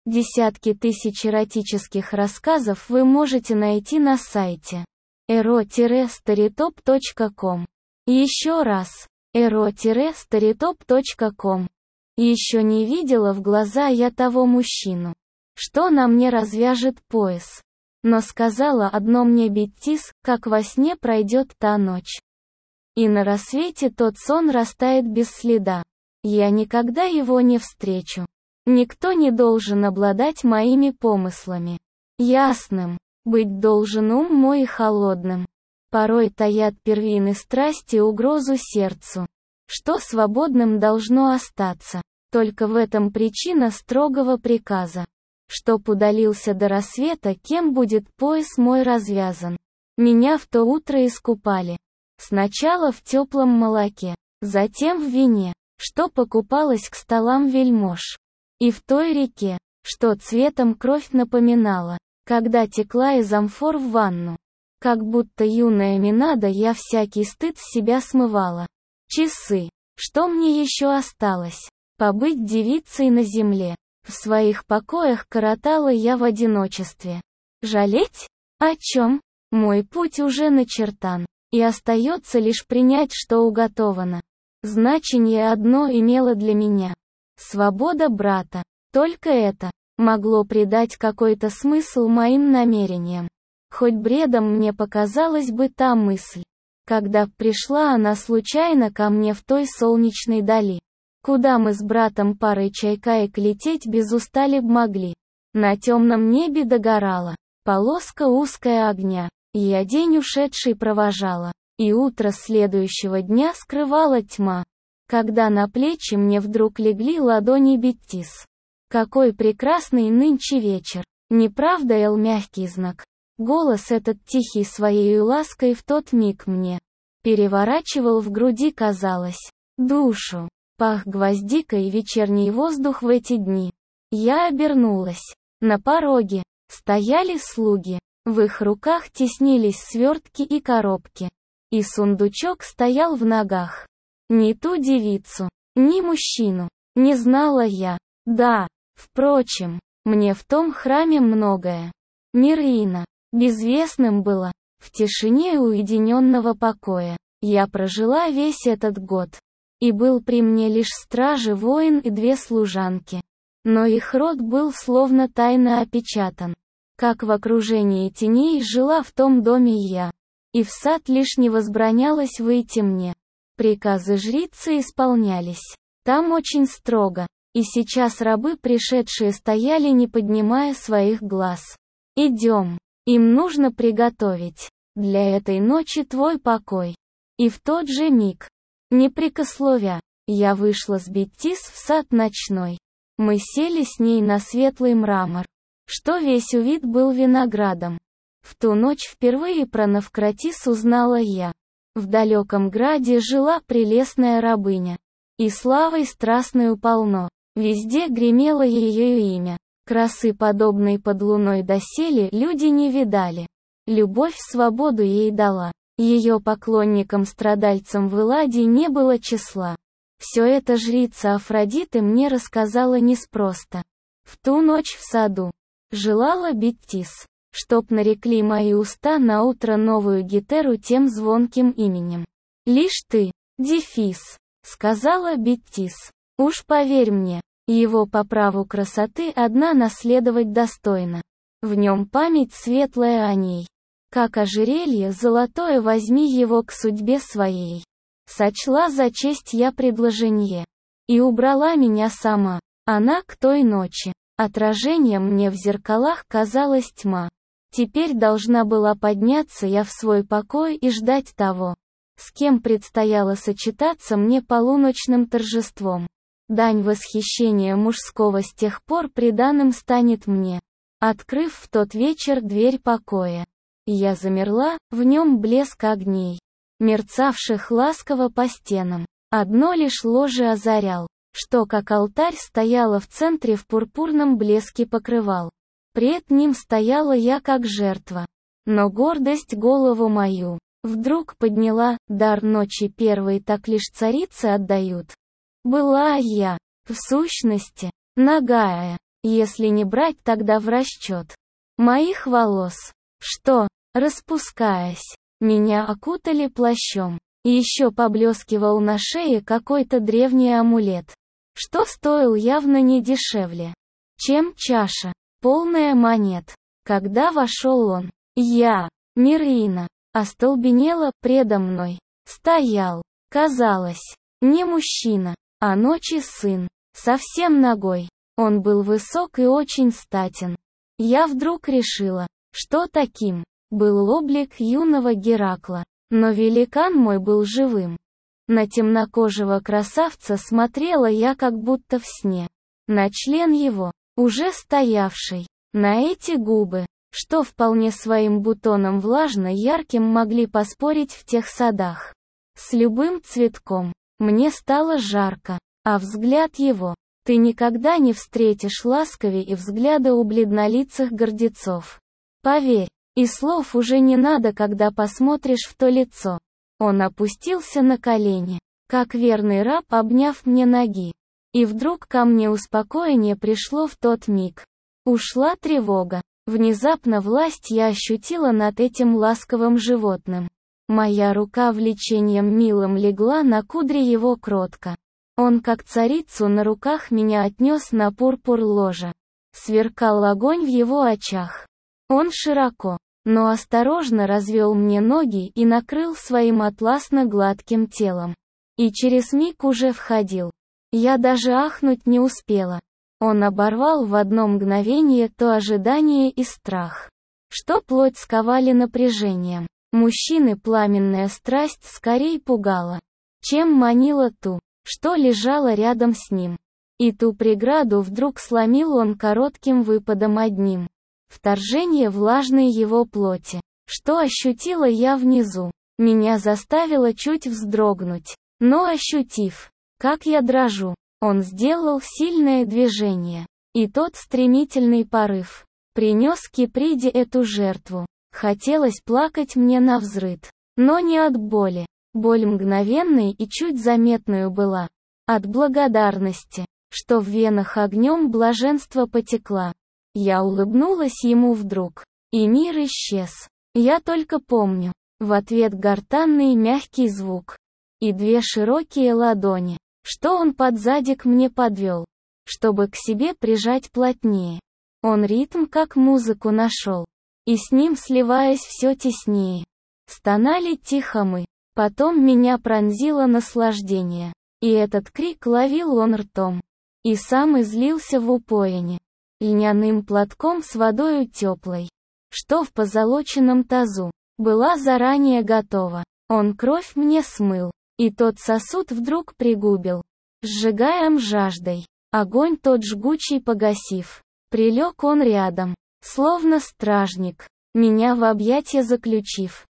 Десятки тысяч эротических рассказов вы можете найти на сайте ero-storytop.com. Еще раз, ero-storytop.com. Еще не видела в глаза я того мужчину, что на мне развяжет пояс. Но сказала одно мне Беттис, как во сне пройдет та ночь. И на рассвете тот сон растает без следа. Я никогда его не встречу. Никто не должен обладать моими помыслами. Ясным, быть должен ум мой и холодным. Порой таят первины страсти угрозу сердцу. Что свободным должно остаться. Только в этом причина строгого приказа. Чтоб удалился до рассвета, кем будет пояс мой развязан. Меня в то утро искупали. Сначала в теплом молоке, затем в вине, что покупалось к столам вельмож. И в той реке, что цветом кровь напоминала, когда текла из амфор в ванну. Как будто юная Минада, я всякий стыд с себя смывала. Часы. Что мне еще осталось? Побыть девицей на земле. В своих покоях коротала я в одиночестве. Жалеть? О чем? Мой путь уже начертан. И остается лишь принять, что уготовано. Значение одно имело для меня. Свобода брата. Только это могло придать какой-то смысл моим намерениям. Хоть бредом мне показалась бы та мысль, когда пришла она случайно ко мне в той солнечной дали, куда мы с братом парой чайкаек лететь без устали б могли. На темном небе догорала полоска узкая огня, и я день ушедший провожала, и утро следующего дня скрывала тьма. Когда на плечи мне вдруг легли ладони Беттис. Какой прекрасный нынче вечер. Не правда, Эл, мягкий знак? Голос этот тихий своей лаской в тот миг мне переворачивал в груди, казалось, душу. Пах гвоздикой вечерний воздух в эти дни. Я обернулась. На пороге стояли слуги. В их руках теснились свертки и коробки. И сундучок стоял в ногах. Ни ту девицу, ни мужчину не знала я. Да, впрочем, мне в том храме многое. Мирина безвестным было. В тишине уединенного покоя я прожила весь этот год. И был при мне лишь стражи воин и две служанки. Но их род был словно тайно опечатан. Как в окружении теней жила в том доме я. И в сад лишь не возбранялось выйти мне. Приказы жрицы исполнялись. Там очень строго. И сейчас рабы пришедшие стояли, не поднимая своих глаз. «Идем. Им нужно приготовить для этой ночи твой покой». И в тот же миг, не прекословя, я вышла с Беттис в сад ночной. Мы сели с ней на светлый мрамор, что весь увит был виноградом. В ту ночь впервые про Навкратис узнала я. В далеком граде жила прелестная рабыня. И славой страстную полно, везде гремело ее имя. Красы, подобной под луной доселе, люди не видали. Любовь свободу ей дала. Ее поклонникам-страдальцам в Элладе не было числа. Все это жрица Афродиты мне рассказала неспросто. В ту ночь в саду желала Беттис, чтоб нарекли мои уста на утро новую Гетеру тем звонким именем. «Лишь ты, Дефис», — сказала Беттис. «Уж поверь мне, его по праву красоты одна наследовать достойна. В нем память светлая о ней. Как ожерелье золотое возьми его к судьбе своей». Сочла за честь я предложение. И убрала меня сама. Она к той ночи. Отражением мне в зеркалах казалась тьма. Теперь должна была подняться я в свой покой и ждать того, с кем предстояло сочетаться мне полуночным торжеством. Дань восхищения мужского с тех пор приданым станет мне. Открыв в тот вечер дверь покоя, я замерла, в нем блеск огней, мерцавших ласково по стенам. Одно лишь ложе озарял, что как алтарь стояло в центре в пурпурном блеске покрывал. Пред ним стояла я как жертва. Но гордость голову мою вдруг подняла, дар ночи первой так лишь царицы отдают. Была я, в сущности, нагая, если не брать тогда в расчет моих волос, что, распускаясь, меня окутали плащом, и еще поблескивал на шее какой-то древний амулет, что стоил явно не дешевле, чем чаша, полная монет. Когда вошел он, я, Мирина, остолбенела предо мной, стоял, казалось, не мужчина, а ночи сын, совсем нагой. Он был высок и очень статен. Я вдруг решила, что таким был облик юного Геракла, но великан мой был живым. На темнокожего красавца смотрела я как будто в сне. На член его, уже стоявший, на эти губы, что вполне своим бутоном влажно-ярким могли поспорить в тех садах с любым цветком. Мне стало жарко, а взгляд его, ты никогда не встретишь ласковей и взгляда у бледнолицых гордецов. Поверь, и слов уже не надо, когда посмотришь в то лицо. Он опустился на колени, как верный раб, обняв мне ноги. И вдруг ко мне успокоение пришло в тот миг. Ушла тревога. Внезапно власть я ощутила над этим ласковым животным. Моя рука влечением милым легла на кудри его кротко. Он как царицу на руках меня отнес на пурпур ложа. Сверкал огонь в его очах. Он широко, но осторожно развел мне ноги и накрыл своим атласно-гладким телом. И через миг уже входил. Я даже ахнуть не успела. Он оборвал в одно мгновение то ожидание и страх, что плоть сковали напряжением. Мужчины пламенная страсть скорей пугала, чем манила ту, что лежала рядом с ним. И ту преграду вдруг сломил он коротким выпадом одним. Вторжение влажной его плоти, что ощутила я внизу, меня заставило чуть вздрогнуть. Но ощутив, как я дрожу, он сделал сильное движение. И тот стремительный порыв принес Киприде эту жертву. Хотелось плакать мне навзрыд, но не от боли. Боль мгновенной и чуть заметную была. От благодарности, что в венах огнем блаженства потекла. Я улыбнулась ему вдруг, и мир исчез. Я только помню, в ответ гортанный мягкий звук. И две широкие ладони, что он под задик мне подвел, чтобы к себе прижать плотнее. Он ритм как музыку нашел, и с ним сливаясь все теснее. Стонали тихо мы, потом меня пронзило наслаждение, и этот крик ловил он ртом. И сам излился в упоине, льняным платком с водою теплой, что в позолоченном тазу, была заранее готова. Он кровь мне смыл. И тот сосуд вдруг пригубил, сжигаем жаждой, огонь тот жгучий погасив. Прилег он рядом, словно стражник, меня в объятья заключив.